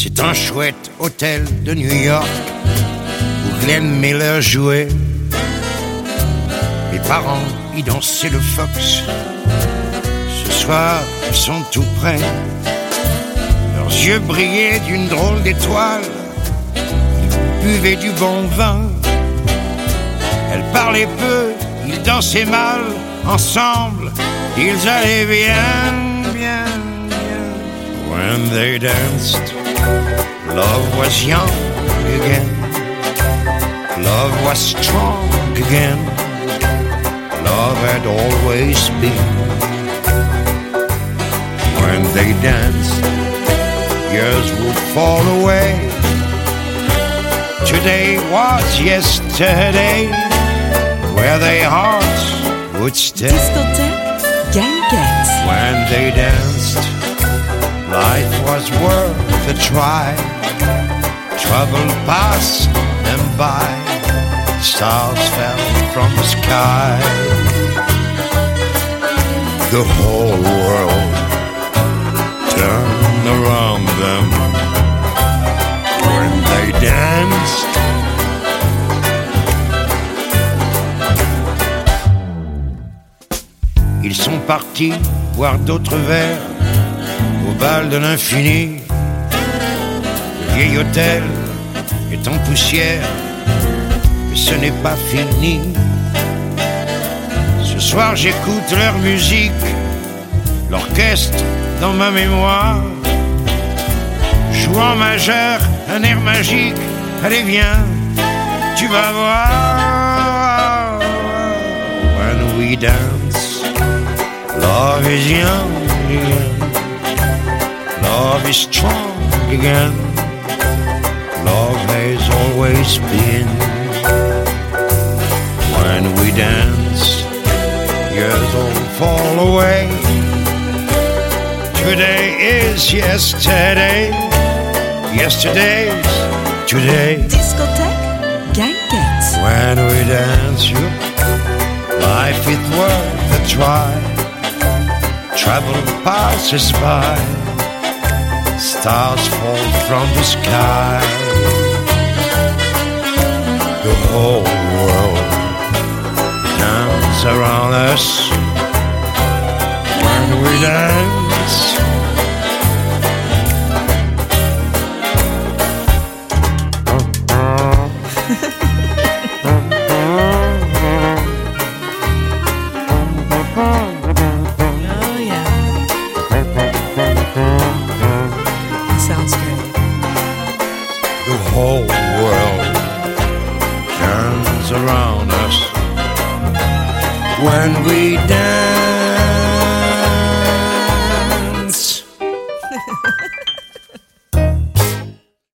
C'est un chouette hôtel de New York où Glenn Miller jouait. Mes parents y dansaient le fox. Ce soir, ils sont tout près. Leurs yeux brillaient d'une drôle d'étoile. Ils buvaient du bon vin. Elle parlait peu, ils dansaient mal. Ensemble, ils allaient bien, bien, bien. When they danced, love was young again. Love was strong again. Love had always been. When they danced, years would fall away. Today was yesterday, where their hearts would stay. Discothèque Guinguette. When they danced, life was worth a try. Trouble passed them by. Stars fell from the sky. The whole world turned around them when they danced. Ils sont partis boire d'autres verres au bal de l'infini. Le vieil hôtel est en poussière, mais ce n'est pas fini. Ce soir j'écoute leur musique, l'orchestre dans ma mémoire, joue en majeur un air magique. Allez viens, tu vas voir. When we dance, love is young again. Love is strong again. Love has always been. When we dance, years all fall away. Today is yesterday. Yesterday's today. Discothèque Guinguette. When we dance, you, life is worth a try. Trouble passes by. Stars fall from the sky. The whole world turns around us when we dance. Oh yeah. Sounds good. The whole world turns around us when we dance.